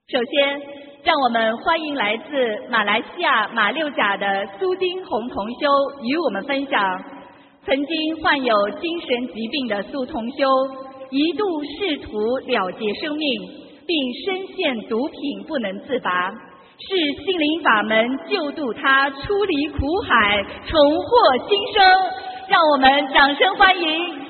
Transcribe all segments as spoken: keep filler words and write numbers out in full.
首先，让我们欢迎来自马来西亚马六甲的苏金红同修与我们分享，曾经患有精神疾病的苏同修，一度试图了结生命，并深陷毒品不能自拔，是心灵法门救度他出离苦海，重获新生。让我们掌声欢迎。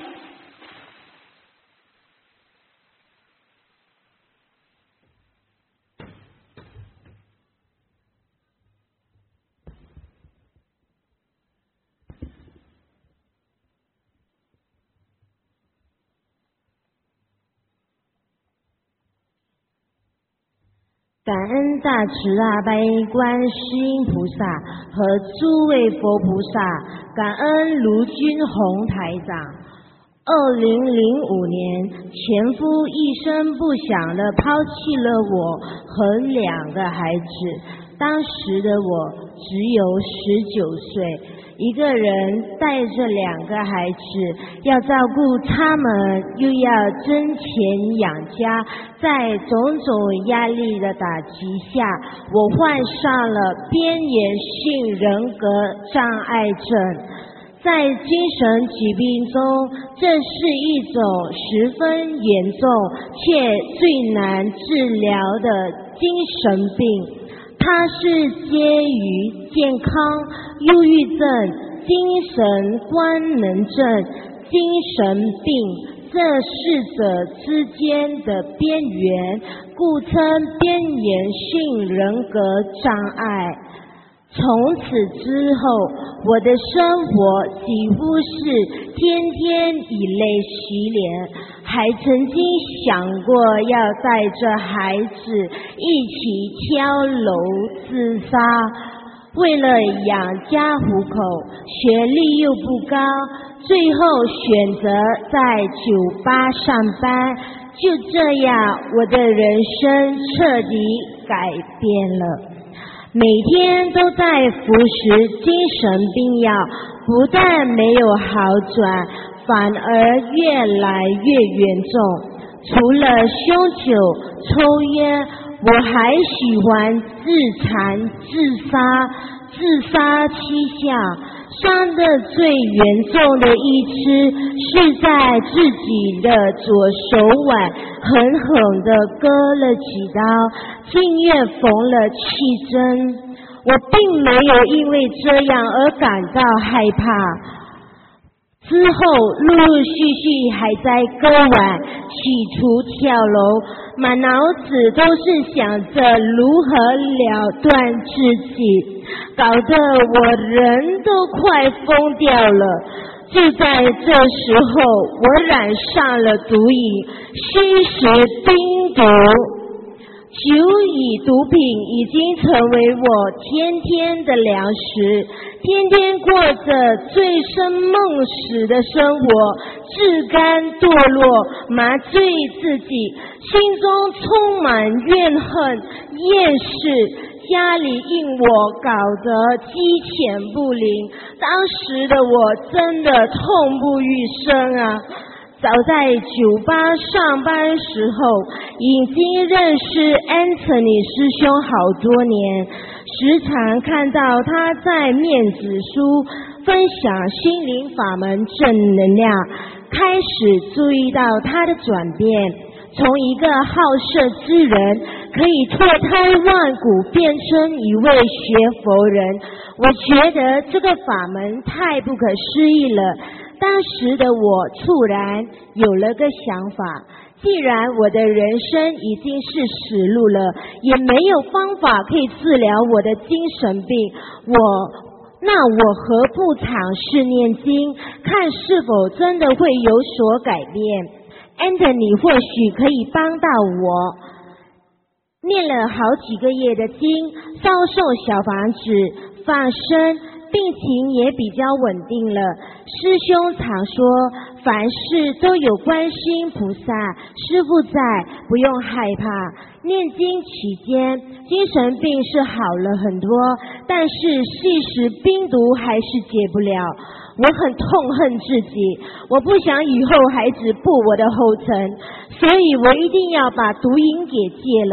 感恩大慈大悲观世音菩萨和诸位佛菩萨，感恩卢军宏台长。二零零五年，前夫一声不响地抛弃了我和两个孩子，当时的我只有十九岁。一个人带着两个孩子，要照顾他们，又要挣钱养家，在种种压力的打击下，我患上了边缘性人格障碍症。在精神疾病中，这是一种十分严重且最难治疗的精神病。它是介于健康、忧郁症、精神官能症、精神病这四者之间的边缘，故称边缘性人格障碍。从此之后，我的生活几乎是天天以泪洗脸，还曾经想过要带着孩子一起跳楼自杀。为了养家糊口，学历又不高，最后选择在酒吧上班。就这样，我的人生彻底改变了。每天都在服食精神病药，不但没有好转，反而越来越严重。除了酗酒、抽烟，我还喜欢自残、自杀。自杀七项，伤得最严重的一次是在自己的左手腕狠狠地割了几刀，进院缝了七针。我并没有因为这样而感到害怕，之后陆陆续续还在割腕，企图跳楼，满脑子都是想着如何了断自己，搞得我人都快疯掉了。就在这时候，我染上了毒瘾，吸食冰毒。酒与毒品已经成为我天天的粮食，天天过着醉生梦死的生活，自甘堕落，麻醉自己，心中充满怨恨、厌世。家里因我搞得鸡犬不宁，当时的我真的痛不欲生啊！早在酒吧上班时候，已经认识 Anthony 师兄好多年，时常看到他在面子书分享心灵法门正能量，开始注意到他的转变，从一个好色之人可以脱胎换骨变成一位学佛人。我觉得这个法门太不可思议了。当时的我突然有了个想法，既然我的人生已经是死路了，也没有方法可以治疗我的精神病，我那我何不尝试念经，看是否真的会有所改变。Anthony 或许可以帮到我。念了好几个月的经，烧送小房子，放生，病情也比较稳定了。师兄常说，凡事都有观世音菩萨师父在，不用害怕。念经期间，精神病是好了很多，但是吸食冰毒还是戒不了。我很痛恨自己，我不想以后孩子步我的后尘，所以我一定要把毒瘾给戒了。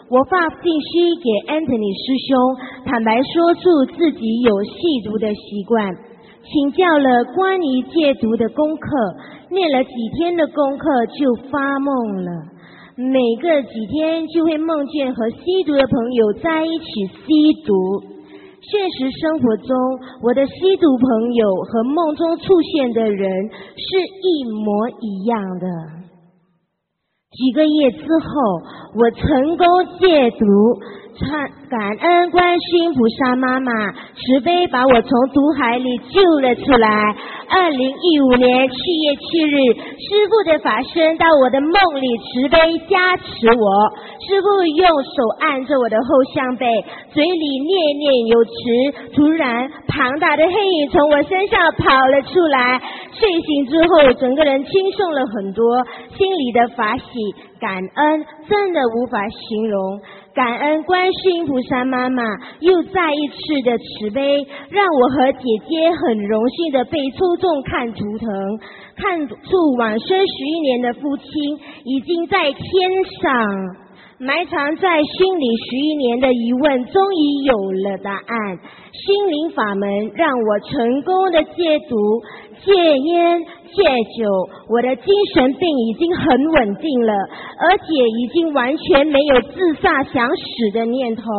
我发信息给 Anthony 师兄，坦白说出自己有吸毒的习惯，请教了关于戒毒的功课，念了几天的功课就发梦了，每个几天就会梦见和吸毒的朋友在一起吸毒。现实生活中，我的吸毒朋友和梦中出现的人是一模一样的。几个月之后，我成功戒毒，感恩观世音菩萨妈妈慈悲把我从毒海里救了出来。二零一五年七月七日，师父的法身到我的梦里慈悲加持我，师父用手按着我的后项背，嘴里念念有词，突然庞大的黑影从我身上跑了出来。睡醒之后，整个人轻松了很多，心里的法喜感恩真的无法形容。感恩观世音菩萨妈妈又再一次的慈悲，让我和姐姐很荣幸的被抽中看图腾，看出往生十一年的父亲已经在天上。埋藏在心里十一年的疑问终于有了答案，心灵法门让我成功的戒毒、戒烟、戒酒，我的精神病已经很稳定了，而且已经完全没有自杀想死的念头。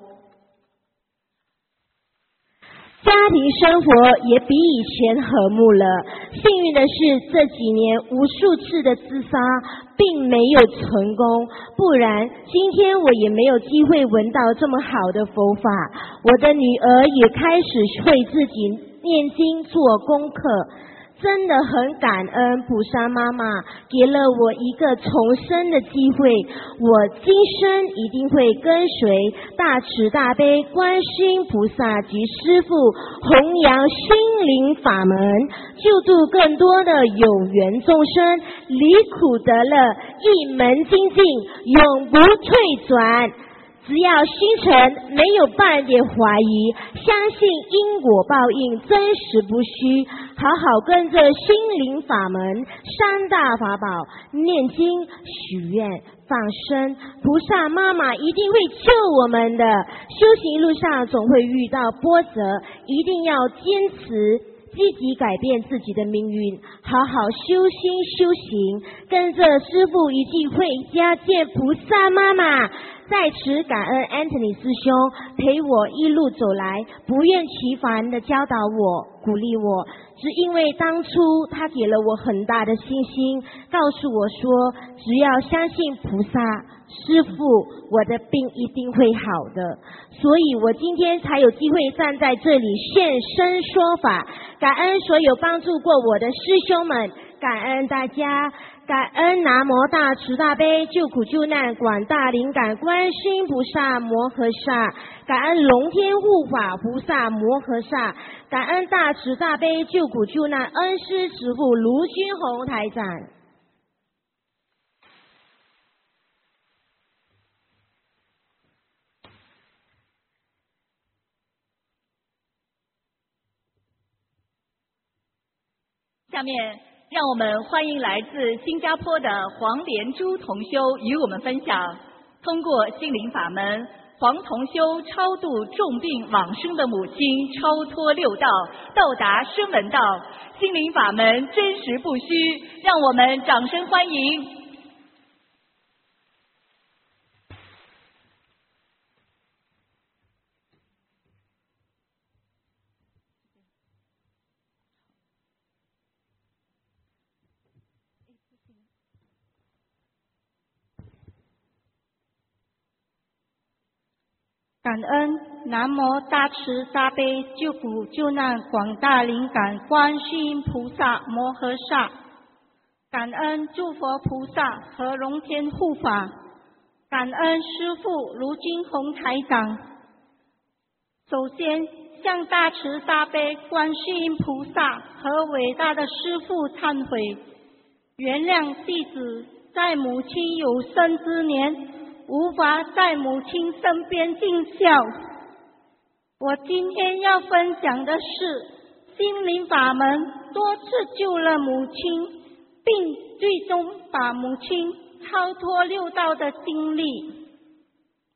家庭生活也比以前和睦了。幸运的是，这几年无数次的自杀并没有成功，不然今天我也没有机会闻到这么好的佛法。我的女儿也开始会自己念经做功课，真的很感恩菩萨妈妈给了我一个重生的机会，我今生一定会跟随大慈大悲观世音菩萨及师父弘扬心灵法门，救度更多的有缘众生，离苦得乐，一门精进，永不退转。只要心诚没有半点怀疑，相信因果报应真实不虚，好好跟着心灵法门三大法宝念经许愿放生，菩萨妈妈一定会救我们的。修行路上总会遇到波折，一定要坚持积极改变自己的命运，好好修心修行，跟着师父一起回家见菩萨妈妈。在此感恩 Anthony 师兄陪我一路走来，不厌其烦地教导我，鼓励我，只因为当初他给了我很大的信心，告诉我说只要相信菩萨师父，我的病一定会好的。所以我今天才有机会站在这里现身说法，感恩所有帮助过我的师兄们，感恩大家，感恩南无大慈大悲救苦救难广大灵感观世音菩萨摩诃萨，感恩龙天护法菩萨摩诃萨，感恩大慈大悲救苦救难恩师慈父卢军宏台长。 下面让我们欢迎来自新加坡的黄连珠同修与我们分享，通过心灵法门，黄同修超度重病往生的母亲，超脱六道，到达声闻道，心灵法门真实不虚，让我们掌声欢迎。 感恩南无大慈大悲救苦救难广大灵感观世音菩萨摩诃萨，感恩诸佛菩萨和龙天护法，感恩师父卢军宏台长。首先向大慈大悲观世音菩萨和伟大的师父忏悔，原谅弟子在母亲有生之年无法在母亲身边尽孝。我今天要分享的是心灵法门多次救了母亲，并最终把母亲超脱六道的经历。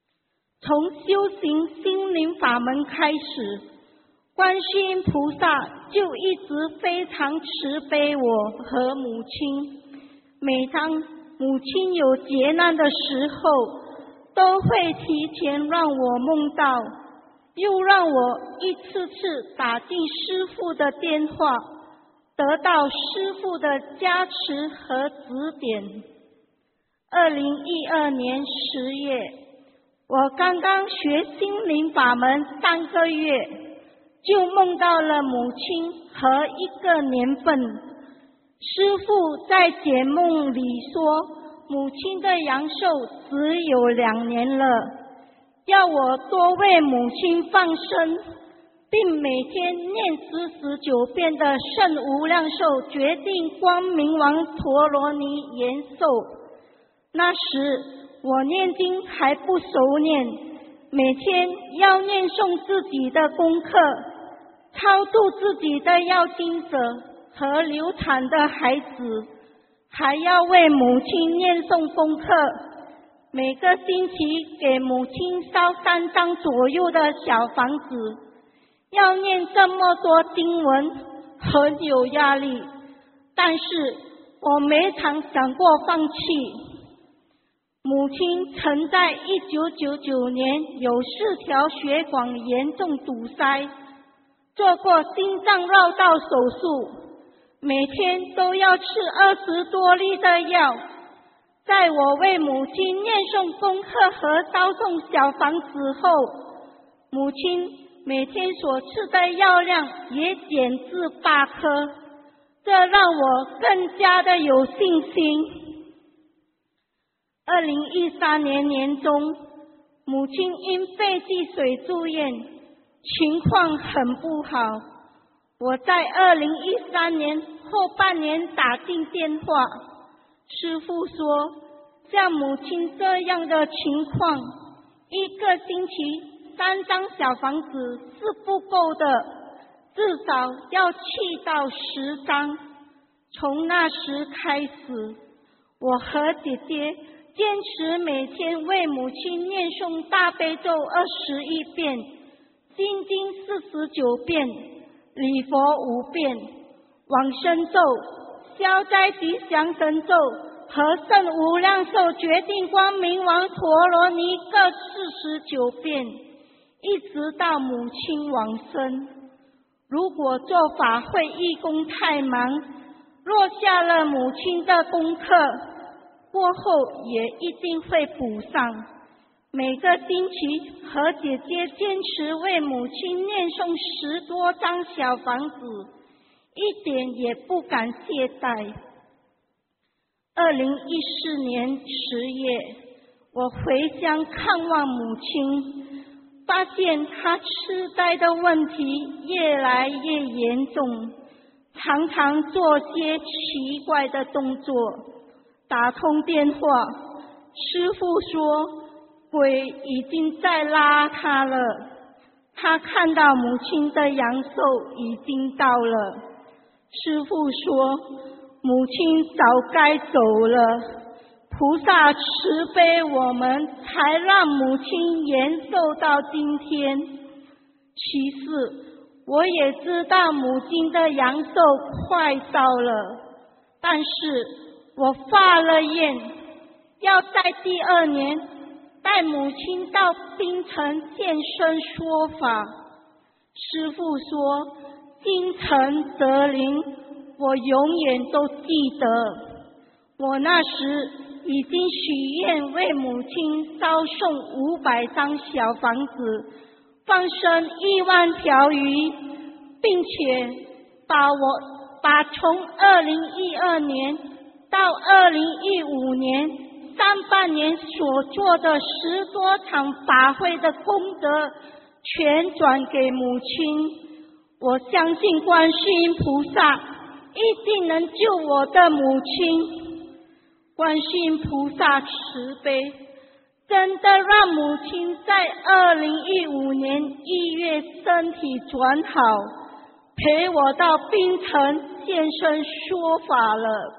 从修行心灵法门开始，观世音菩萨就一直非常慈悲我和母亲。每当母亲有劫难的时候，都会提前让我梦到，又让我一次次打进师父的电话，得到师父的加持和指点。二零一二年十月，我刚刚学心灵法门三个月，就梦到了母亲和一个年份。师父在解梦里说，母亲的阳寿只有两年了，要我多为母亲放生，并每天念四十九遍的圣无量寿决定光明王陀罗尼延寿。那时我念经还不熟练，每天要念诵自己的功课，超度自己的要经者和流产的孩子，还要为母亲念诵功课。每个星期给母亲烧三张左右的小房子，要念这么多经文，很有压力，但是我没曾想过放弃。母亲曾在一九九九年有四条血管严重堵塞，做过心脏绕道手术，每天都要吃二十多粒的药。在我为母亲念诵功课和烧送小房子后，母亲每天所吃的药量也减至八颗，这让我更加的有信心。二零一三年年中，母亲因肺积水住院，情况很不好。我在二零一三年后半年打进电话，师父说，像母亲这样的情况，一个星期三张小房子是不够的，至少要七到十张。从那时开始，我和姐姐坚持每天为母亲念诵大悲咒二十一遍，心经四十九遍，礼佛五遍，往生咒、消灾吉祥神咒和圣无量寿决定光明王陀罗尼各四十九遍，一直到母亲往生。如果做法会义工太忙，落下了母亲的功课，过后也一定会补上。每个星期和姐姐坚持为母亲念诵十多张小房子，一点也不敢懈怠。二零一四年十月，我回乡看望母亲，发现她痴呆的问题越来越严重，常常做些奇怪的动作。打通电话，师父说鬼已经在拉他了，他看到母亲的阳寿已经到了。师父说母亲早该走了，菩萨慈悲我们，才让母亲延寿到今天。其次，我也知道母亲的阳寿快到了，但是我发了愿，要在第二年带母亲到槟城现身说法。师父说精诚则灵，我永远都记得。我那时已经许愿为母亲烧送五百张小房子，放生一万条鱼，并且把我把从二零一二年到二零一五年上半年所做的十多场法会的功德全转给母亲。我相信观世音菩萨一定能救我的母亲。观世音菩萨慈悲，真的让母亲在二零一五年一月身体转好，陪我到槟城现身说法了。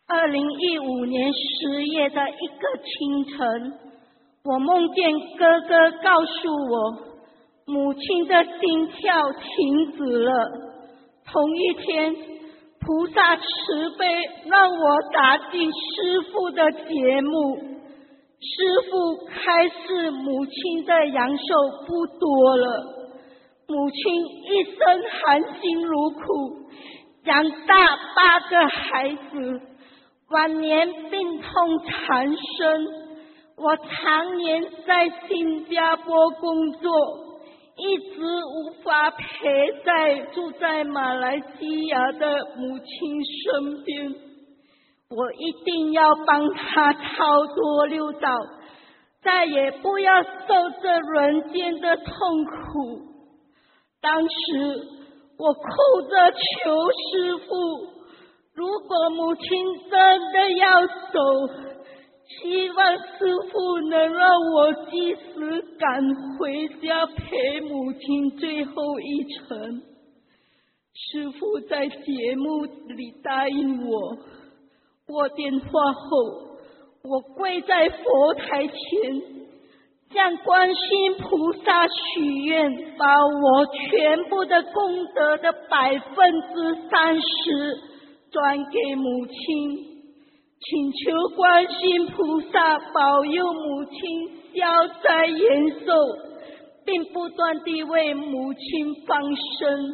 二零一五年十月的一个清晨，我梦见哥哥告诉我，母亲的心跳停止了。同一天，菩萨慈悲让我打进师父的节目，师父开示母亲的阳寿不多了。母亲一生含辛茹苦，养大八个孩子，晚年病痛缠身。我常年在新加坡工作，一直无法陪在住在马来西亚的母亲身边。我一定要帮她超脱六道，再也不要受这人间的痛苦。当时我哭着求师父，如果母亲真的要走，希望师父能让我及时赶回家陪母亲最后一程。师父在节目里答应我，拨电话后，我跪在佛台前，向观世音菩萨许愿，把我全部的功德的百分之三十转给母亲，请求观世音菩萨保佑母亲消灾延寿，并不断地为母亲放生。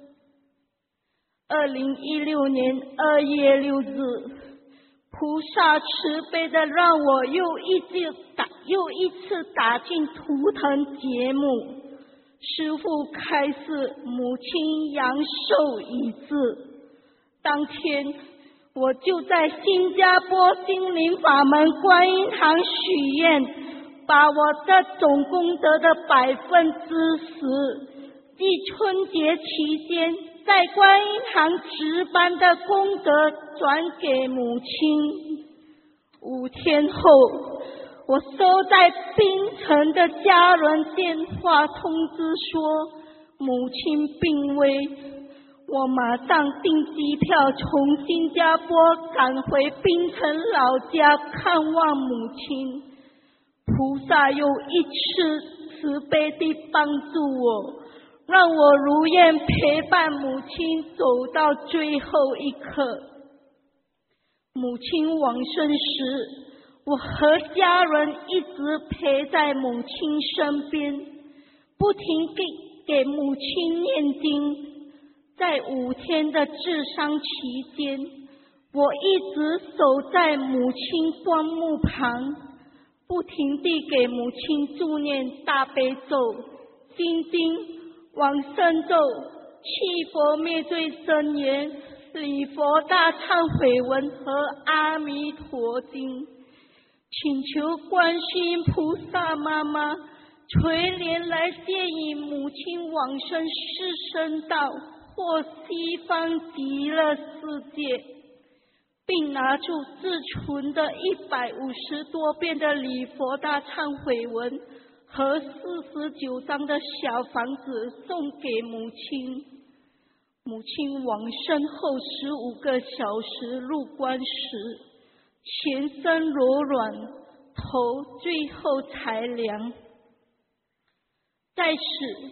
二零一六年二月六日，菩萨慈悲的让我又一次打又一次打进图腾节目，师父开示母亲阳寿已至。当天我就在新加坡心灵法门观音堂许愿，把我的总功德的百分之十，即春节期间在观音堂值班的功德转给母亲。五天后，我收在槟城的家人电话通知说母亲病危，我马上订机票从新加坡赶回槟城老家看望母亲。菩萨又一次慈悲地帮助我，让我如愿陪伴母亲走到最后一刻。母亲往生时，我和家人一直陪在母亲身边，不停给给母亲念经。在五天的治伤期间，我一直守在母亲棺木旁，不停地给母亲助念大悲咒、心经、往生咒、七佛灭罪真言、礼佛大忏悔文和阿弥陀经，请求观世音菩萨妈妈垂怜来接引母亲往生四圣道或西方极乐世界，并拿出自存的一百五十多遍的礼佛大忏悔文和四十九张的小房子送给母亲。母亲往生后十五个小时入棺时，全身柔软，头最后才凉。在此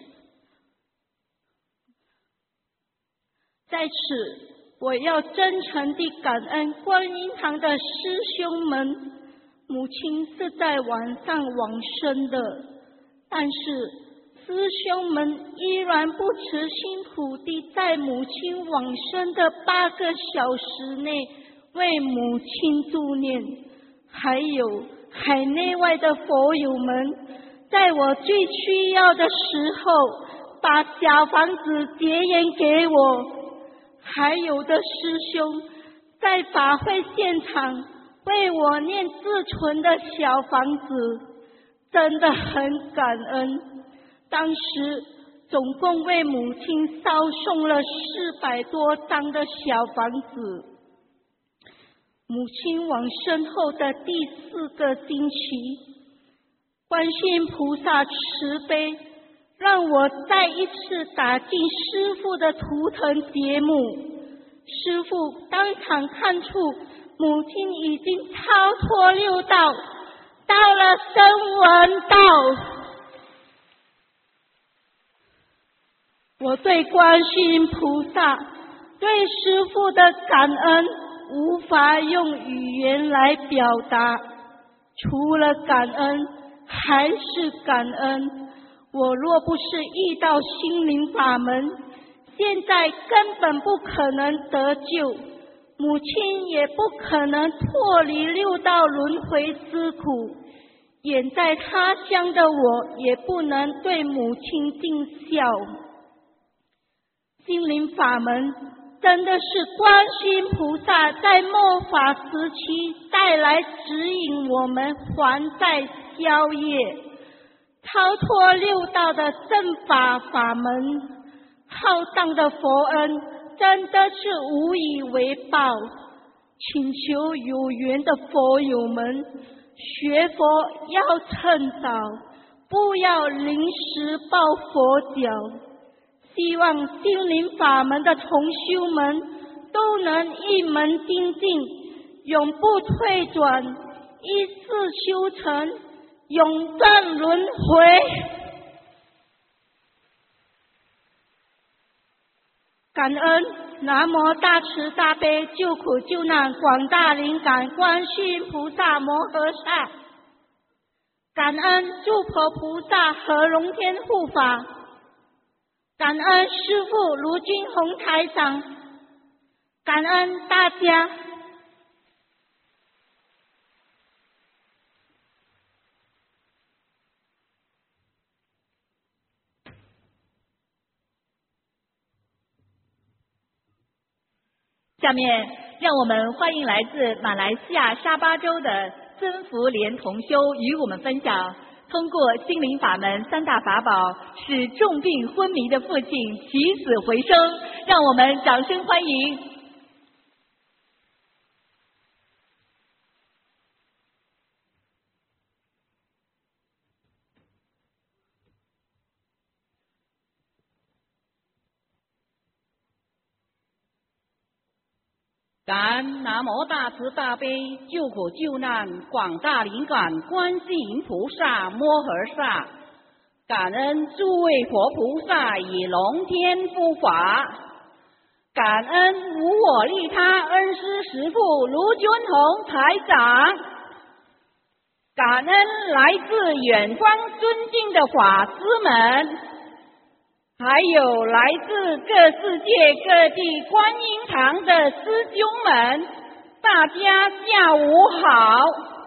在此，我要真诚地感恩观音堂的师兄们。母亲是在晚上往生的，但是师兄们依然不辞辛苦地在母亲往生的八个小时内为母亲助念。还有海内外的佛友们，在我最需要的时候把小房子结缘给我。还有的师兄在法会现场为我念自存的小房子，真的很感恩。当时总共为母亲烧送了四百多张的小房子。母亲往生后的第四个星期，观世音菩萨慈悲，让我再一次打进师父的图腾节目。师父当场看出母亲已经超脱六道，到了声闻道。我对观世音菩萨、对师父的感恩无法用语言来表达，除了感恩还是感恩。我若不是遇到心灵法门，现在根本不可能得救，母亲也不可能脱离六道轮回之苦。远在他乡的我，也不能对母亲尽孝。心灵法门真的是观世音菩萨在末法时期带来指引我们还债消业，超脱六道的正法法门。浩荡的佛恩真的是无以为报，请求有缘的佛友们学佛要趁早，不要临时抱佛脚。希望心灵法门的同修们都能一门精进，永不退转，一世修成，永断轮回。感恩南无大慈大悲救苦救难广大灵感观世音菩萨摩诃萨，感恩诸佛菩萨和龙天护法，感恩师父卢军宏台长，感恩大家。 下面让我们欢迎来自马来西亚沙巴州的曾福莲同修与我们分享，通过心灵法门三大法宝，使重病昏迷的父亲起死回生，让我们掌声欢迎。 感恩南无大慈大悲救苦救难广大灵感观世音菩萨摩诃萨，感恩诸位佛菩萨与龙天护法，感恩无我利他恩师师父卢军宏台长，感恩来自远方尊敬的法师们，还有来自各世界各地观音堂的师兄们，大家下午好。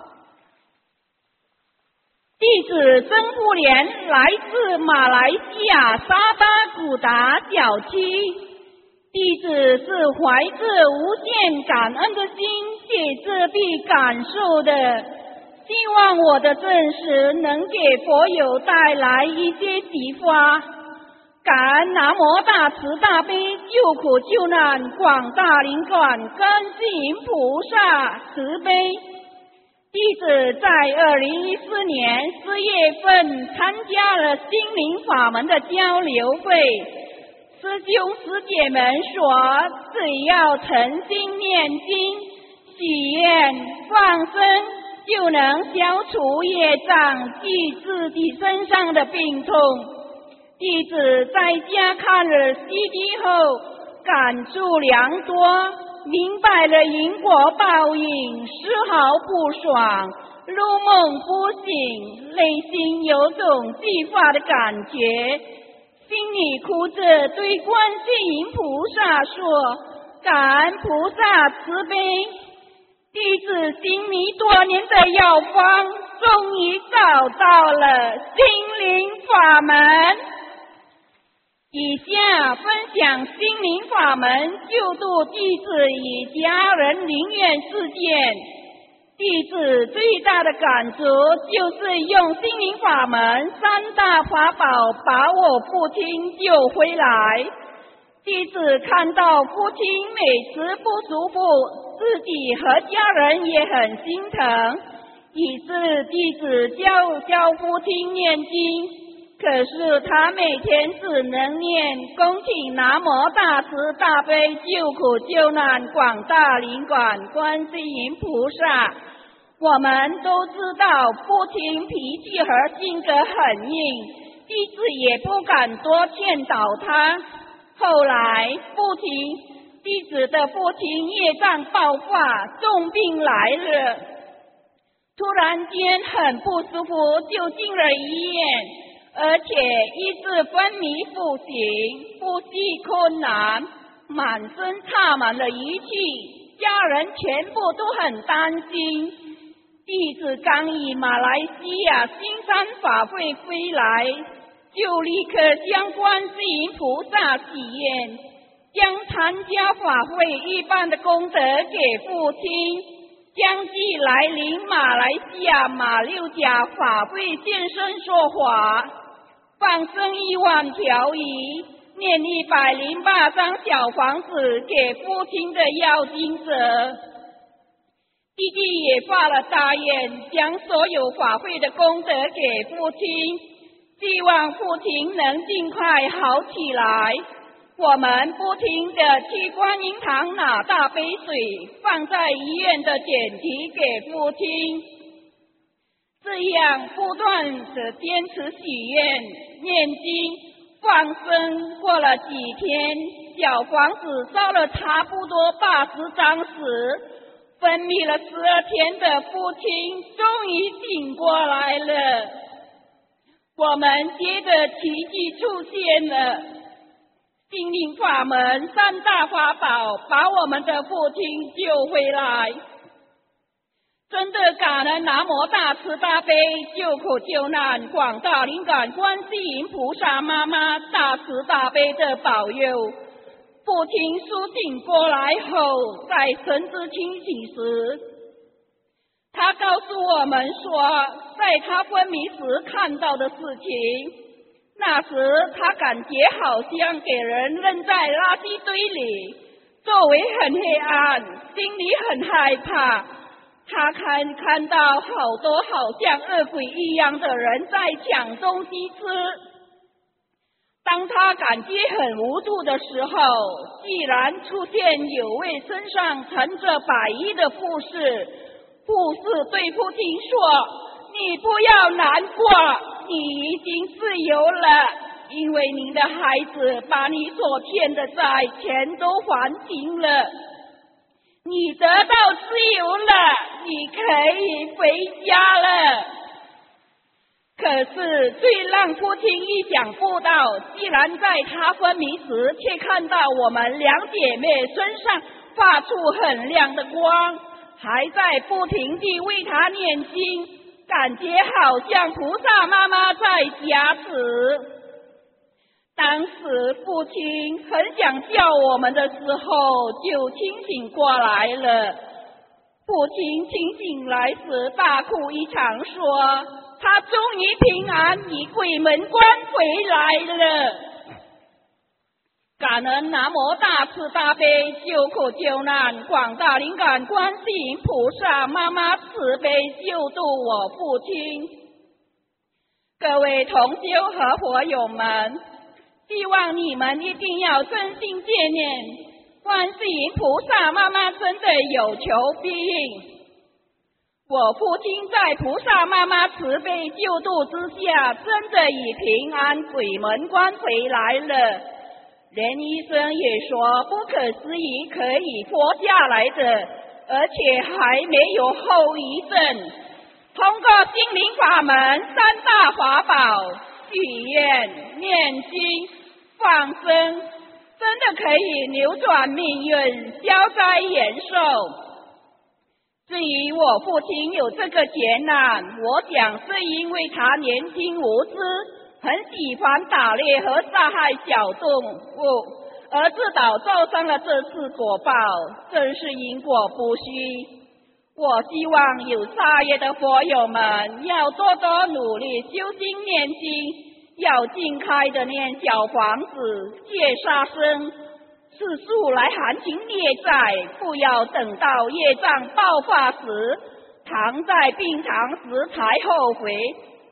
弟子曾福莲来自马来西亚沙巴古达小区，弟子是怀着无限感恩的心借这笔感受的，希望我的证实能给佛友带来一些启发。感恩南无大慈大悲救苦救难广大灵感观世音菩萨慈悲。弟子在二零一四年四月份参加了心灵法门的交流会，师兄师姐们说，只要诚心念经、许愿、放生，就能消除业障及自己身上的病痛。弟子在家看了 C D 后，感触良多，明白了因果报应，丝毫不爽，入梦不醒，内心有种惧怕的感觉，心里哭着对观世音菩萨说：“感恩菩萨慈悲。”弟子心迷多年的药方，终于找到了心灵法门。以下分享心灵法门救度弟子与家人灵验事件。弟子最大的感触就是用心灵法门三大法宝把我父亲救回来。弟子看到父亲每次不舒服，自己和家人也很心疼，于是弟子教教父亲念经。 可是他每天只能念恭请南无大慈大悲救苦救难广大灵感观世音菩萨。我们都知道父亲脾气和性格很硬，弟子也不敢多劝导他。后来父亲弟子的父亲业障爆发，重病来了，突然间很不舒服，就进了医院，而且意识昏迷不醒，呼吸困难，满身插满了仪器，家人全部都很担心。弟子刚以马来西亚新山法会归来，就立刻将观世音菩萨许愿，将参加法会一般的功德给父亲，将即来临马来西亚马六甲法会现身说法，放生一万条鱼，念一百零八张小房子给父亲的要经者。弟弟也发了大愿，将所有法会的功德给父亲，希望父亲能尽快好起来。我们不停地去观音堂拿大杯水，放在医院的点滴给父亲，这样不断地坚持许愿、念经、放生。过了几天，小房子烧了差不多八十张时，昏迷了十二天的父亲终于醒过来了。我们接着奇迹出现了，心灵法门三大法宝把我们的父亲救回来。真的感恩南无大慈大悲救苦救难广大灵感观世音菩萨妈妈大慈大悲的保佑。父亲苏醒过来后，在神志清醒时，他告诉我们说，在他昏迷时看到的事情。那时他感觉好像给人扔在垃圾堆里，周围很黑暗，心里很害怕。他看看到好多好像恶鬼一样的人在抢东西吃。当他感觉很无助的时候，既然出现有位身上乘着白衣的护士，护士对父亲说，你不要难过，你已经自由了，因为你的孩子把你所欠的债全都还清了，你得到自由了，你可以回家了。可是最让父亲意想不到，既然在他昏迷时却看到我们两姐妹身上发出很亮的光，还在不停地为他念经，感觉好像菩萨妈妈在加持。当时父亲很想叫我们的时候就清醒过来了。父亲清醒来时大哭一场，说他终于平安以鬼门关回来了。感恩南无大慈大悲救苦救难广大灵感观世音菩萨妈妈慈悲救度我父亲。各位同修和佛友们，希望你们一定要真心纪念，观世音菩萨妈妈真的有求必应。我父亲在菩萨妈妈慈悲救度之下，真的已平安鬼门关回来了。连医生也说不可思议，可以活下来的，而且还没有后遗症。通过心灵法门三大法宝，许愿、念经、放生，真的可以扭转命运，消灾延寿。至于我父亲有这个劫难，我想是因为他年轻无知，很喜欢打猎和杀害小动物，而自导造成了这次果报，真是因果不虚。我希望有杀业的佛友们要多多努力修心念经，要尽开的念小房子，戒杀生，世数来还清业债，不要等到业障爆发时，躺在病床时才后悔，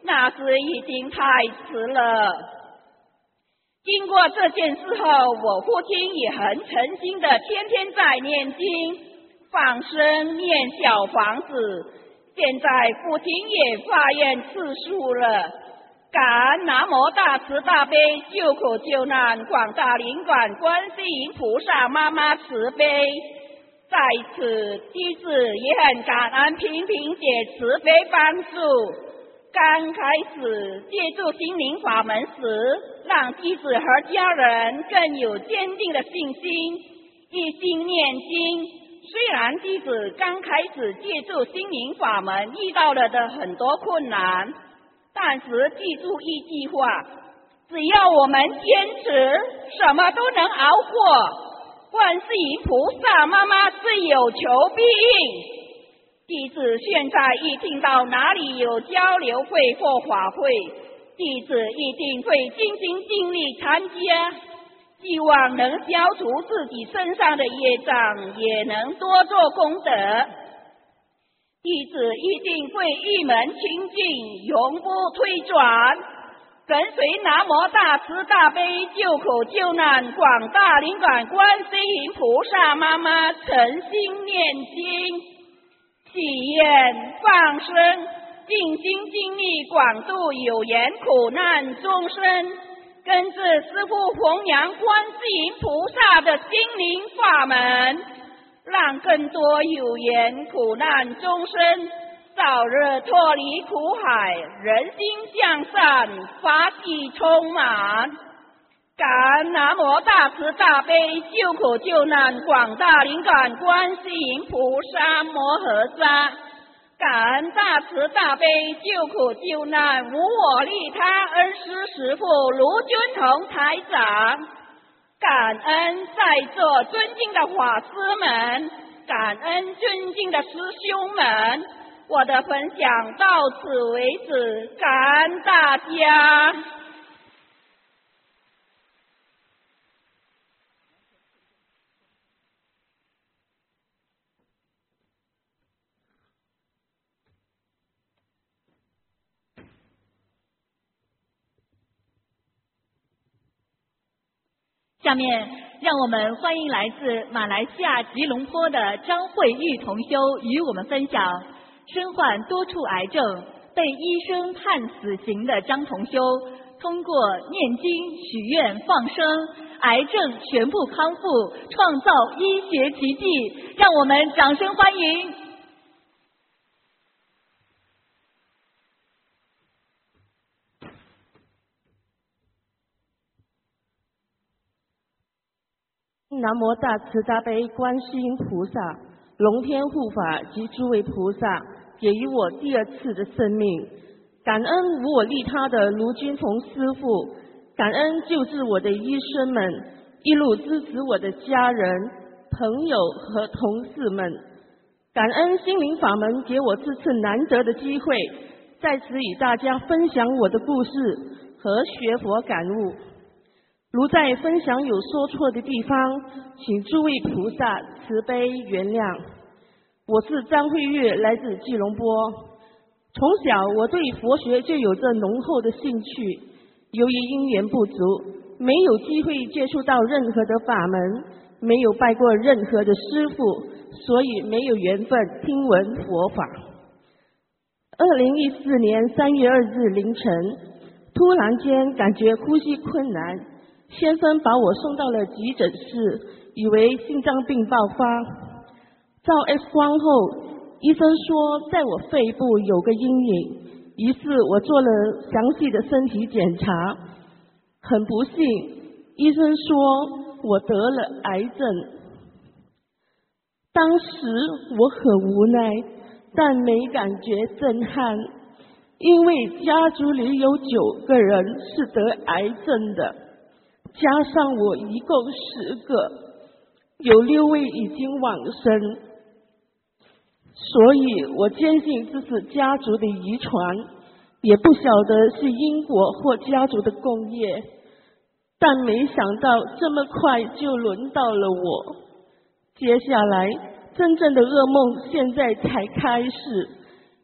那时已经太迟了。经过这件事后，我父亲也很诚心的天天在念经放生念小房子，现在父亲也发愿吃素了。感恩南无大慈大悲救苦救难广大灵感观世音菩萨妈妈慈悲。在此弟子也很感恩平平姐慈悲帮助。刚开始借助心灵法门时，让弟子和家人更有坚定的信心，一心念经。虽然弟子刚开始借助心灵法门遇到了的很多困难，但是记住一句话，只要我们坚持，什么都能熬过。观世音菩萨妈妈是有求必应。弟子现在一听到哪里有交流会或法会，弟子一定会尽心尽力参加，希望能消除自己身上的业障，也能多做功德。弟子一定会一门清净，永不退转，跟随南无大慈大悲救苦救难广大灵感观世音菩萨妈妈诚心念经，祈愿放生，尽心尽力广度有缘苦难众生，跟着师父弘扬观世音菩萨的心灵法门，让更多有缘苦难众生早日脱离苦海，人心向善，法喜充满。感恩南无大慈大悲救苦救难广大灵感观世音菩萨摩诃萨，感恩大慈大悲救苦救难无我利他恩师师父卢军宏台长，感恩在座尊敬的法师们，感恩尊敬的师兄们。我的分享到此为止，感恩大家。 下面让我们欢迎来自马来西亚吉隆坡的张慧玉同修与我们分享身患多处癌症被医生判死刑的张同修，通过念经许愿放生，癌症全部康复，创造医学奇迹，让我们掌声欢迎。 南无大慈大悲观世音菩萨、龙天护法及诸位菩萨给予我第二次的生命，感恩无我利他的卢军宏师父，感恩救治我的医生们，一路支持我的家人、朋友和同事们，感恩心灵法门给我这次难得的机会，在此与大家分享我的故事和学佛感悟。如在分享有说错的地方，请诸位菩萨慈悲原谅。我是张慧月，来自吉隆坡。从小我对佛学就有着浓厚的兴趣，由于因缘不足，没有机会接触到任何的法门，没有拜过任何的师父，所以没有缘分听闻佛法。二零一四年三月二日凌晨，突然间感觉呼吸困难，先生把我送到了急诊室，以为心脏病爆发。照 X 光后，医生说在我肺部有个阴影，于是我做了详细的身体检查。很不幸，医生说我得了癌症。当时我很无奈，但没感觉震撼，因为家族里有九个人是得癌症的，加上我一共十个，有六位已经往生，所以我坚信这是家族的遗传，也不晓得是因果或家族的共业，但没想到这么快就轮到了我。接下来真正的噩梦现在才开始，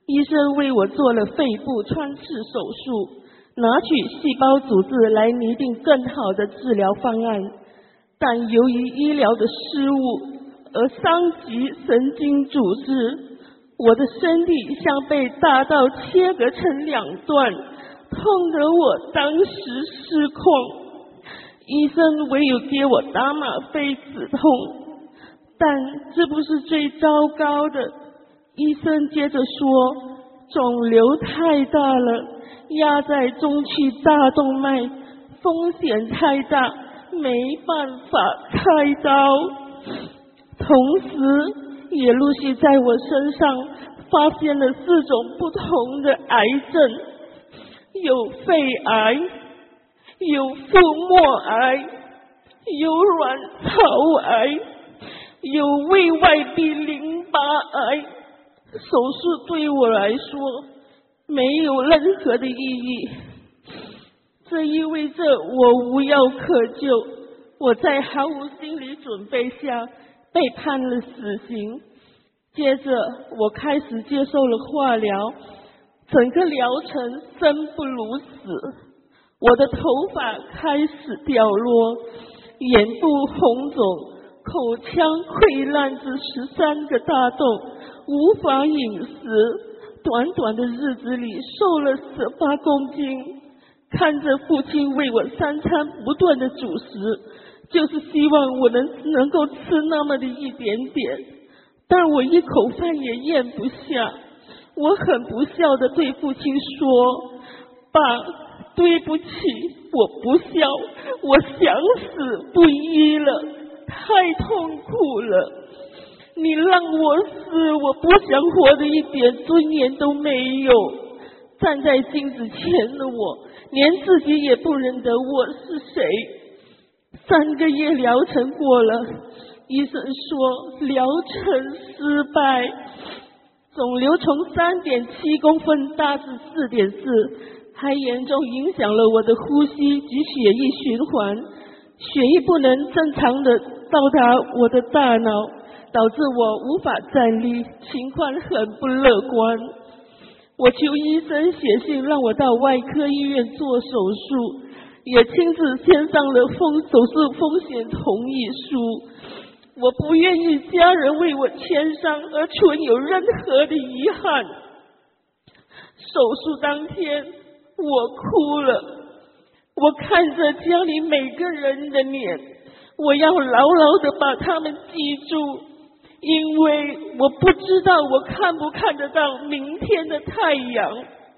医生为我做了肺部穿刺手术，拿取细胞组织来拟定更好的治疗方案，但由于医疗的失误而伤及神经组织，我的身体像被大刀切割成两段，痛得我当时失控。医生唯有给我打吗啡止痛，但这不是最糟糕的。医生接着说，肿瘤太大了，压在中区大动脉，风险太大，没办法开刀。同时也陆续在我身上发现了四种不同的癌症，有肺癌，有腹膜癌，有卵巢癌，有胃外壁淋巴癌。手术对我来说没有任何的意义，这意味着我无药可救。我在毫无心理准备下被判了死刑。接着我开始接受了化疗，整个疗程生不如死。我的头发开始掉落，眼部红肿，口腔溃烂至十三个大洞，无法饮食。短短的日子里瘦了十八公斤。看着父亲为我三餐不断的煮食，就是希望我能能够吃那么的一点点，但我一口饭也咽不下。我很不孝地对父亲说，爸，对不起，我不孝，我想死不依了，太痛苦了。你让我死，我不想活得一点尊严都没有。站在镜子前的我，连自己也不认得我是谁。三个月疗程过了，医生说疗程失败，肿瘤从三点七公分大至四点四，还严重影响了我的呼吸及血液循环，血液不能正常的到达我的大脑，导致我无法站立，情况很不乐观。我求医生写信让我到外科医院做手术，也亲自签上了风手术风险同意书。我不愿意家人为我签上而存有任何的遗憾。手术当天我哭了，我看着家里每个人的脸，我要牢牢地把他们记住，因为我不知道我看不看得到明天的太阳。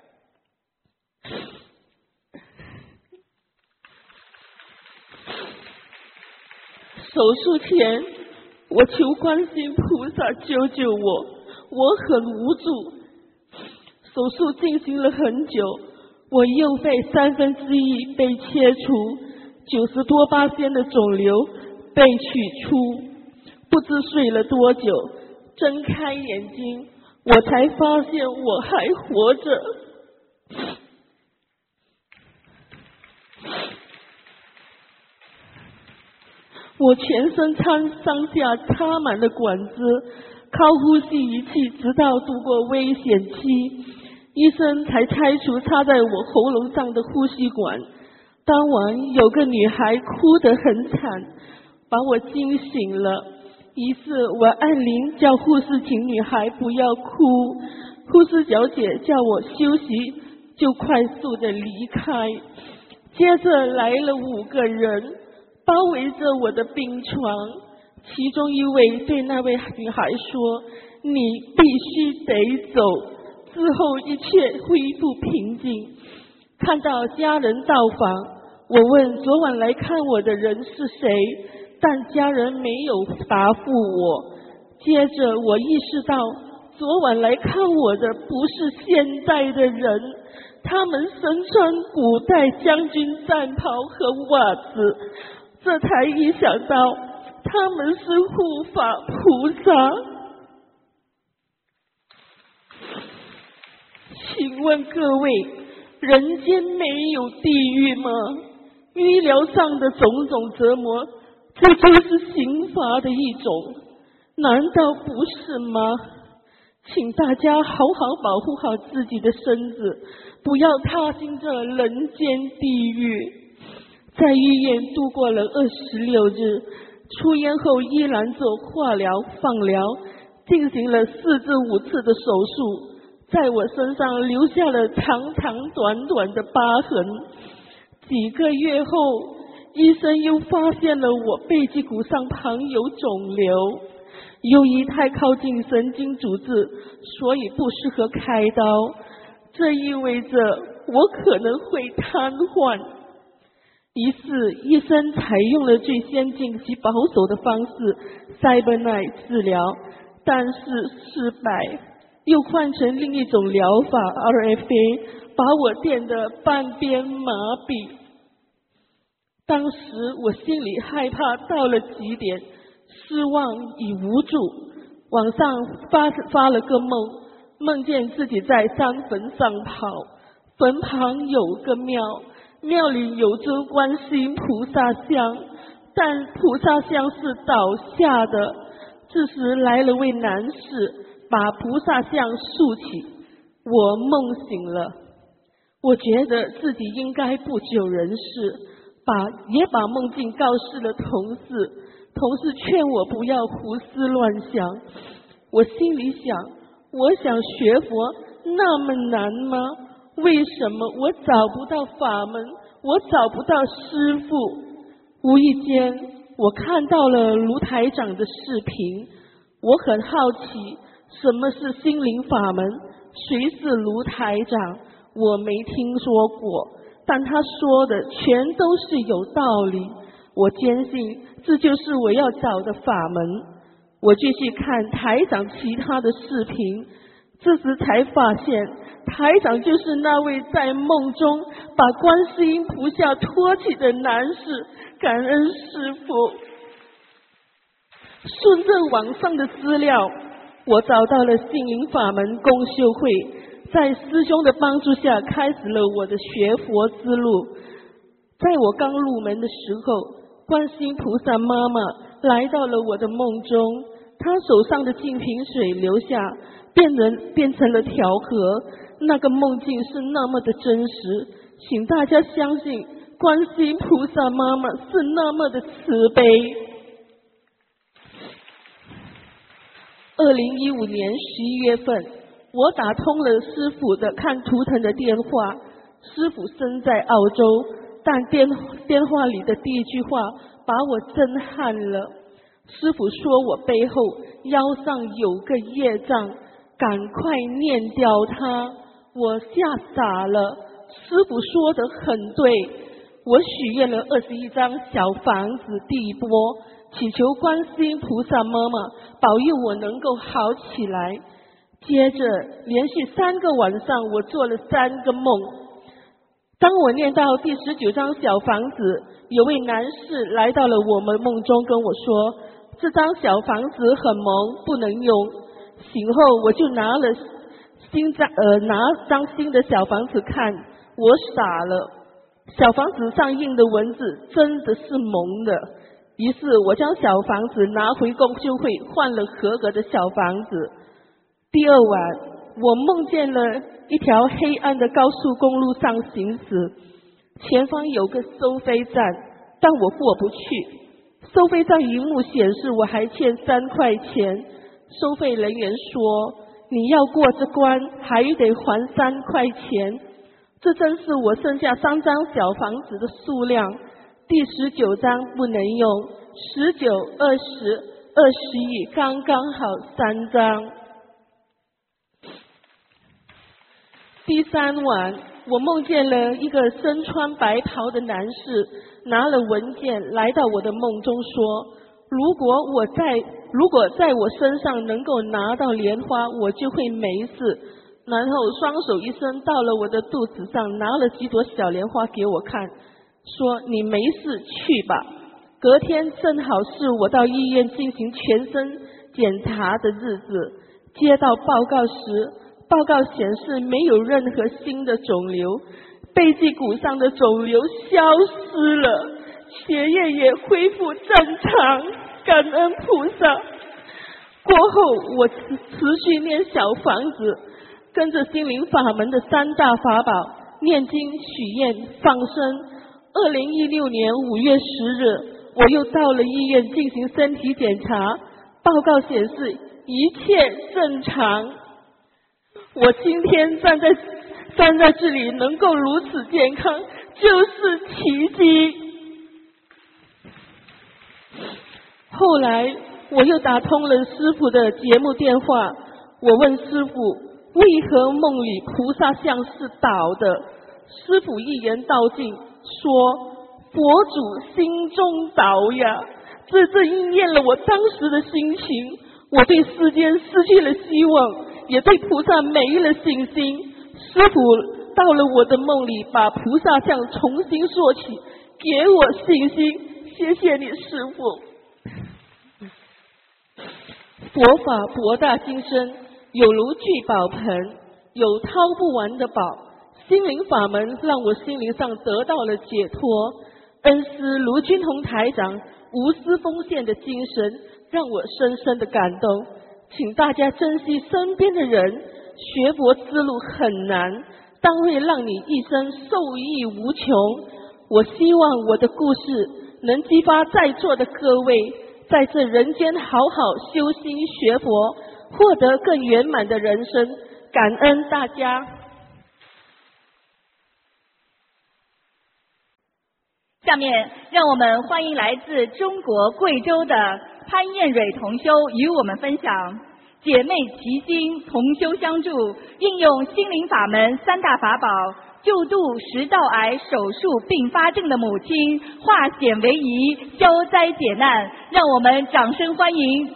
手术前，我求观世音菩萨救救我，我很无助。手术进行了很久，我右肺三分之一被切除，九十多巴仙的肿瘤被取出。不知睡了多久，睁开眼睛，我才发现我还活着。我全身上上下插满了管子，靠呼吸仪器直到度过危险期，医生才拆除插在我喉咙上的呼吸管。当晚有个女孩哭得很惨，把我惊醒了。于是我按铃叫护士请女孩不要哭，护士小姐叫我休息，就快速的离开。接着来了五个人包围着我的病床，其中一位对那位女孩说，你必须得走，之后一切恢复平静。看到家人到访，我问昨晚来看我的人是谁，但家人没有答复我。接着我意识到，昨晚来看我的不是现代的人，他们身穿古代将军战袍和袜子，这才意想到他们是护法菩萨。请问各位，人间没有地狱吗？医疗上的种种折磨，这就是刑罚的一种，难道不是吗？ 请大家好好保护好自己的身子，不要踏进这人间地狱。在医院度过了二十六日，出院后依然做化疗、放疗，进行了四至五次的手术，在我身上留下了长长短短的疤痕。几个月后，医生又发现了我背脊骨上旁有肿瘤，由于太靠近神经组织，所以不适合开刀，这意味着我可能会瘫痪。于是医生采用了最先进及保守的方式 Cyberknife 治疗，但是失败，又换成另一种疗法 R F A， 把我电得半边麻痹。当时我心里害怕到了极点，失望与无助。晚上发发了个梦，梦见自己在山坟上跑，坟旁有个庙，庙里有尊观世音菩萨像，但菩萨像是倒下的。这时来了位男士，把菩萨像竖起，我梦醒了。我觉得自己应该不久人世，把也把梦境告诉了同事，同事劝我不要胡思乱想。我心里想，我想学佛那么难吗？为什么我找不到法门，我找不到师父？无意间我看到了卢台长的视频，我很好奇什么是心灵法门，谁是卢台长，我没听说过，但他说的全都是有道理，我坚信这就是我要找的法门。我继续看台长其他的视频，这时才发现台长就是那位在梦中把观世音菩萨托起的男士，感恩师父。顺着网上的资料，我找到了心灵法门共修会，在师兄的帮助下开始了我的学佛之路。在我刚入门的时候，观世音菩萨妈妈来到了我的梦中，她手上的净瓶水流下，变成变成了条河，那个梦境是那么的真实，请大家相信观世音菩萨妈妈是那么的慈悲。二零一五年十一月份，我打通了师父的看图腾的电话，师父身在澳洲，但电电话里的第一句话把我震撼了。师父说我背后腰上有个业障，赶快念掉它。我吓傻了，师父说的很对，我许愿了二十一张小房子第一波，祈求观世音菩萨妈妈保佑我能够好起来。接着连续三个晚上我做了三个梦，当我念到第十九张小房子，有位男士来到了我们梦中跟我说，这张小房子很萌，不能用。醒后我就拿了新张呃拿张新的小房子看，我傻了，小房子上印的文字真的是萌的。于是我将小房子拿回共修会，换了合格的小房子。第二晚，我梦见了一条黑暗的高速公路上行驶，前方有个收费站，但我过不去。收费站荧幕显示我还欠三块钱，收费人员说你要过这关还得还三块钱，这正是我剩下三张小房子的数量。第十九张不能用，十九、二十、二十一刚刚好三张。第三晚，我梦见了一个身穿白袍的男士，拿了文件来到我的梦中说，如果我在如果在我身上能够拿到莲花，我就会没事。然后双手一伸到了我的肚子上，拿了几朵小莲花给我看，说你没事去吧。隔天正好是我到医院进行全身检查的日子，接到报告时，报告显示没有任何新的肿瘤，背脊骨上的肿瘤消失了，血液也恢复正常，感恩菩萨。 过后我持持续念小房子，跟着心灵法门的三大法宝念经许愿放生。二零一六年五月十日，我又到了医院进行身体检查，报告显示一切正常。我今天站在站在这里能够如此健康，就是奇迹。后来我又打通了师父的节目电话，我问师父为何梦里菩萨像是倒的，师父一言道尽说佛祖心中倒呀，这这应验了我当时的心情。我对世间失去了希望，也对菩萨没了信心。师父到了我的梦里，把菩萨像重新说起，给我信心。谢谢你，师父。佛法博大精深，有如聚宝盆，有掏不完的宝。心灵法门让我心灵上得到了解脱。恩师卢军宏台长无私奉献的精神让我深深的感动。请大家珍惜身边的人，学佛之路很难，但会让你一生受益无穷。我希望我的故事能激发在座的各位在这人间好好修心学佛，获得更圆满的人生。感恩大家。 下面让我们欢迎来自中国贵州的潘艳蕊同修与我们分享姐妹齐心，同修相助，应用心灵法门三大法宝，救度食道癌手术并发症的母亲，化险为夷，消灾解难。让我们掌声欢迎。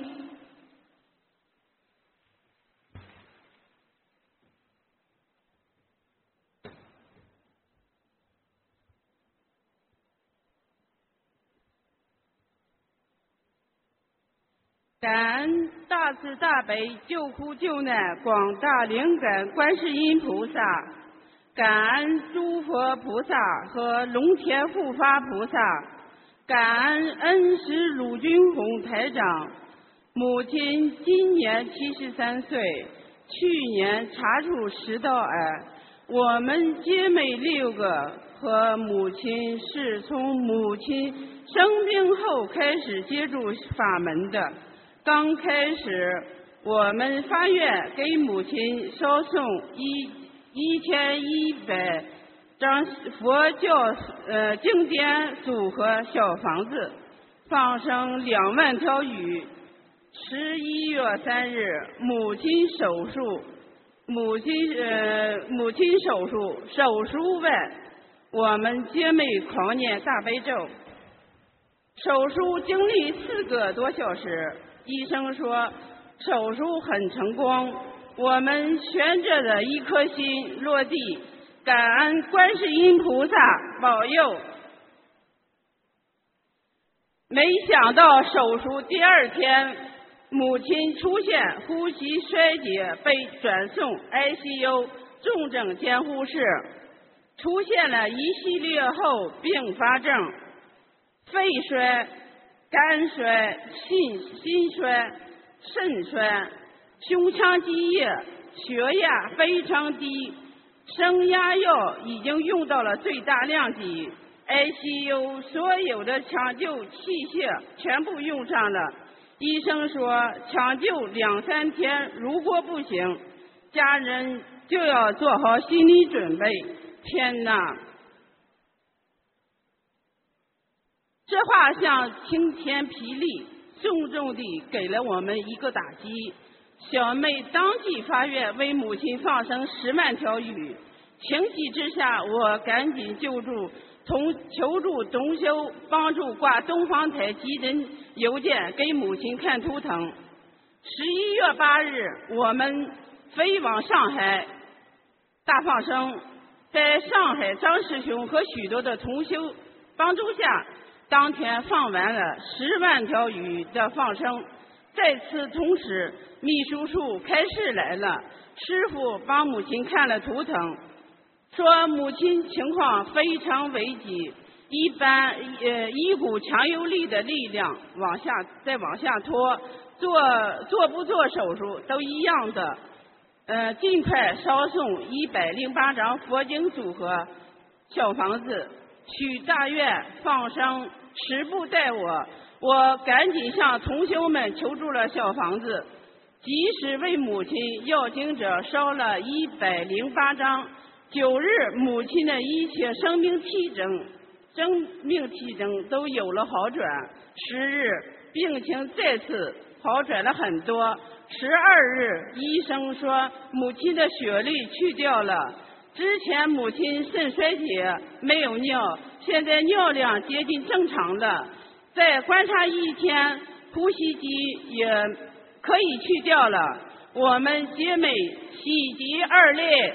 感恩大慈大悲救苦救难广大灵感观世音菩萨，感恩诸佛菩萨和龙天护法菩萨，感恩恩师鲁军宏台长。母亲今年七十三岁，去年查出食道癌。我们姐妹六个和母亲是从母亲生病后开始接触法门的。刚开始，我们发愿给母亲烧送一一千一百张佛教呃经典组合小房子，放生两万条鱼。十一月三日，母亲手术，母亲呃母亲手术手术外，我们姐妹狂念大悲咒。手术经历四个多小时。医生说手术很成功，我们悬着的一颗心落地，感恩观世音菩萨保佑。没想到手术第二天，母亲出现呼吸衰竭，被转送 I C U 重症监护室，出现了一系列后并发症，肺衰、肝衰、心心衰、肾衰、胸腔积液，血压非常低，升压药已经用到了最大量级。I C U 所有的抢救器械全部用上了，医生说抢救两三天，如果不行，家人就要做好心理准备。天哪！这话像晴天霹雳，重重地给了我们一个打击。小妹当即发愿为母亲放生十万条鱼，情急之下，我赶紧救助同求助同修，帮助挂东方台急诊邮件给母亲看图腾。十一月八日，我们飞往上海大放生，在上海张师兄和许多的同修帮助下，当天放完了十万条鱼的放生。在此同时，秘书处开始来了，师傅帮母亲看了图腾，说母亲情况非常危急，一般呃一股强有力的力量往下再往下拖， 做做不做手术都一样的。呃，尽快烧送一百零八张佛经组合小房子，许大愿放生，十步带我。我赶紧向同修们求助了小房子，及时为母亲要经者烧了一百零八张。九日，母亲的一切生命体征、生命体征都有了好转。十日，病情再次好转了很多。十二日，医生说母亲的血粒去掉了。之前母亲肾衰竭，没有尿，现在尿量接近正常了。再观察一天，呼吸机也可以去掉了。我们姐妹喜极而泪。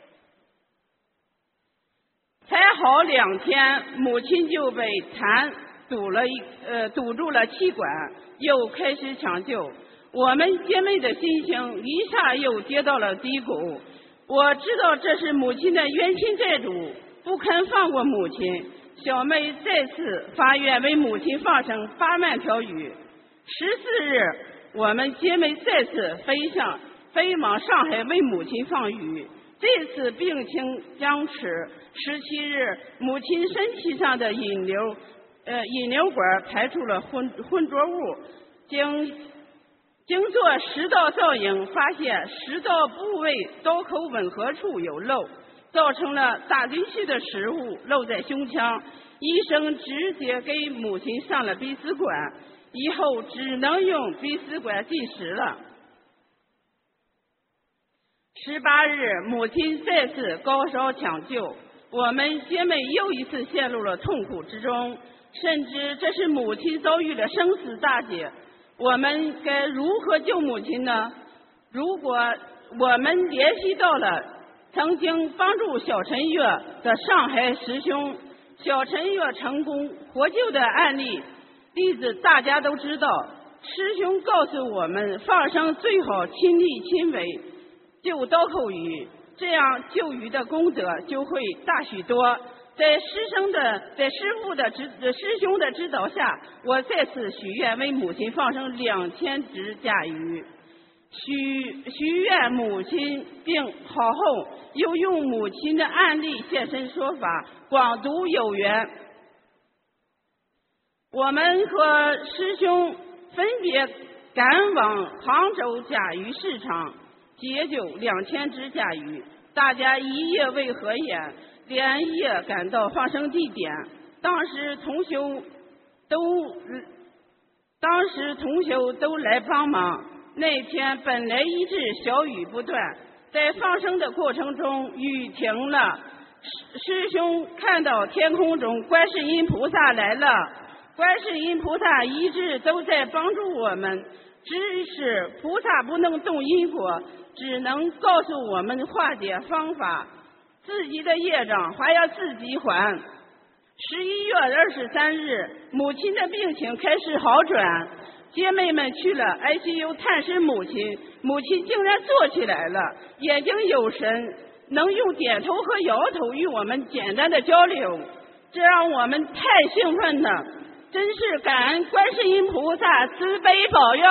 才好两天，母亲就被痰堵了一呃堵住了气管，又开始抢救。我们姐妹的心情一下又跌到了低谷。我知道这是母亲的冤亲债主，不肯放过母亲。小妹再次发愿为母亲放生八万条鱼。十四日，我们姐妹再次飞向飞往上海为母亲放鱼。这次病情僵持。十七日，母亲身体上的引流呃引流管排出了浑浑浊物，经经做食道造影，发现食道部位刀口吻合处有漏，造成了大进气的食物漏在胸腔。医生直接给母亲上了鼻饲管，以后只能用鼻饲管进食了。十八日，母亲再次高烧抢救，我们姐妹又一次陷入了痛苦之中，甚至这是母亲遭遇了生死大劫。我们该如何救母亲呢？如果我们联系到了曾经帮助小陈月的上海师兄，小陈月成功获救的案例例子大家都知道，师兄告诉我们，放生最好亲力亲为，救刀口鱼，这样救鱼的功德就会大许多。在师生的在师父的指师兄的指导下，我再次许愿为母亲放生两千只甲鱼。许许愿母亲病好后，又用母亲的案例现身说法，广度有缘。我们和师兄分别赶往杭州甲鱼市场解救两千只甲鱼，大家一夜未合眼，连夜赶到放生地点。当时同修都当时同修都来帮忙。那天本来一直小雨不断，在放生的过程中雨停了，师兄看到天空中观世音菩萨来了，观世音菩萨一直都在帮助我们，只是菩萨不能动因果，只能告诉我们化解方法，自己的业障还要自己还。十一月二十三日，母亲的病情开始好转，姐妹们去了 I C U 探视母亲，母亲竟然坐起来了，眼睛有神，能用点头和摇头与我们简单的交流，这让我们太兴奋了，真是感恩观世音菩萨慈悲保佑。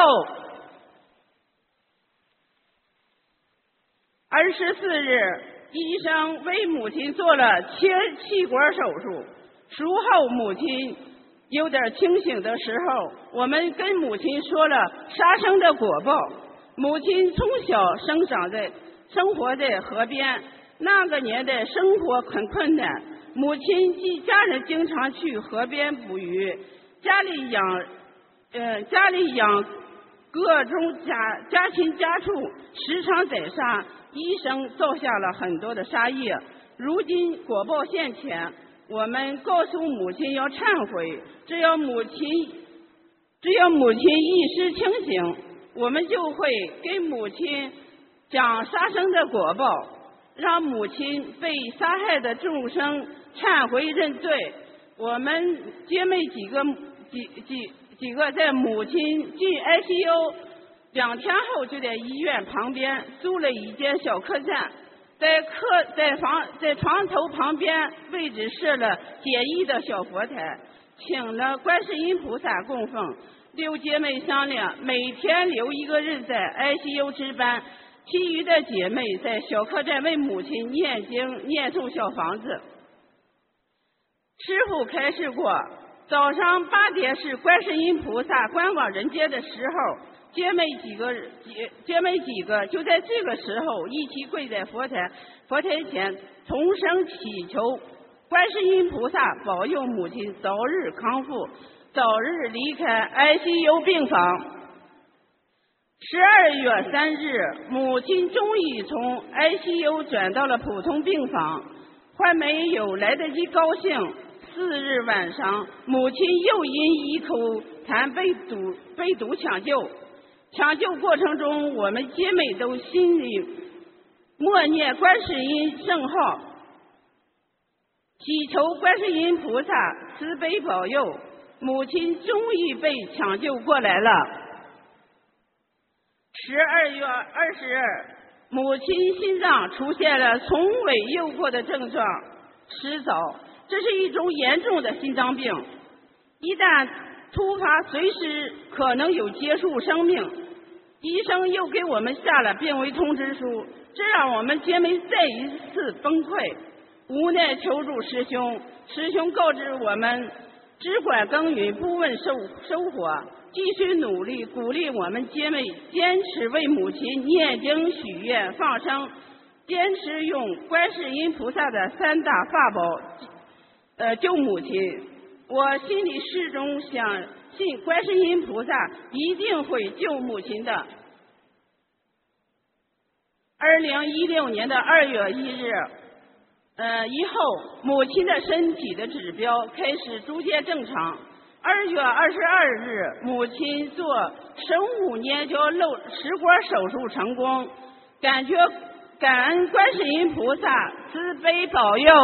二十四日，医生为母亲做了切气管手术，术后母亲有点清醒的时候，我们跟母亲说了杀生的果报。母亲从小生长在生活在河边，那个年代生活很困难，母亲及家人经常去河边捕鱼，家里养呃家里养各种家家禽家畜，时常宰杀，医生造下了很多的杀业。如今果报现前，我们告诉母亲要忏悔，只要母亲只要母亲意识清醒，我们就会给母亲讲杀生的果报，让母亲被杀害的众生忏悔认罪。我们姐妹几个几几几个在母亲进 I C U 两天后，就在医院旁边租了一间小客栈，在客在房在床头旁边位置设了简易的小佛台，请了观世音菩萨供奉， 六姐妹商量，每天留一个人在 I C U 值班，其余的姐妹在小客栈为母亲念经、念诵小房子。师父开示过，早上八点是观世音菩萨观往人间的时候，姐妹几个姐姐妹几个就在这个时候一起跪在佛台佛台前，同声祈求观世音菩萨保佑母亲早日康复，早日离开 I C U 病房。十二月三日，母亲终于从 I C U 转到了普通病房，还没有来得及高兴，四日晚上，母亲又因一口痰被毒被毒抢救。抢救过程中，我们姐妹都心里默念观世音圣号，祈求观世音菩萨慈悲保佑，母亲终于被抢救过来了。十二月二十日，母亲心脏出现了从未有过的症状失早，这是一种严重的心脏病，一旦突发，随时可能有结束生命。医生又给我们下了病危通知书，这让我们姐妹再一次崩溃，无奈求助师兄。师兄告知我们，只管耕耘，不问收收获，继续努力，鼓励我们姐妹坚持为母亲念经许愿放生，坚持用观世音菩萨的三大法宝呃救母亲。我心里始终相信观世音菩萨一定会救母亲的。二零一六年的二月一日呃以后，母亲的身体的指标开始逐渐正常。二月二十二日，母亲做生物粘胶漏食管手术成功，感觉感恩观世音菩萨慈悲保佑。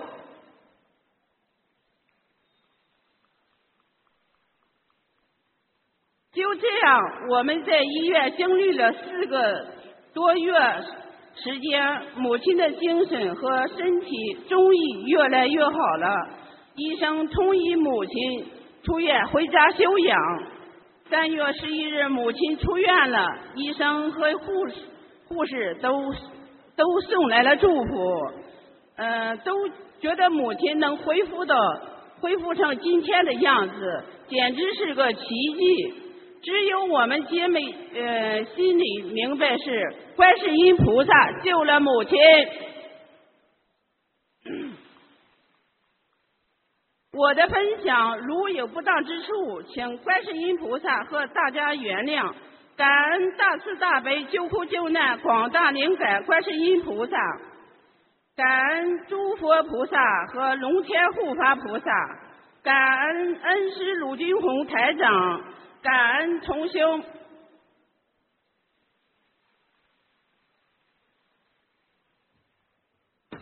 就这样，我们在医院经历了四个多月时间，母亲的精神和身体终于越来越好了。医生同意母亲出院回家休养。三月十一日，母亲出院了，医生和护士护士都都送来了祝福，呃，都觉得母亲能恢复到恢复成今天的样子，简直是个奇迹。只有我们姐妹呃心里明白是观世音菩萨救了母亲。我的分享如有不当之处，请观世音菩萨和大家原谅。感恩大慈大悲救苦救难广大灵感观世音菩萨，感恩诸佛菩萨和龙天护法菩萨，感恩恩师鲁军宏台长，感恩同修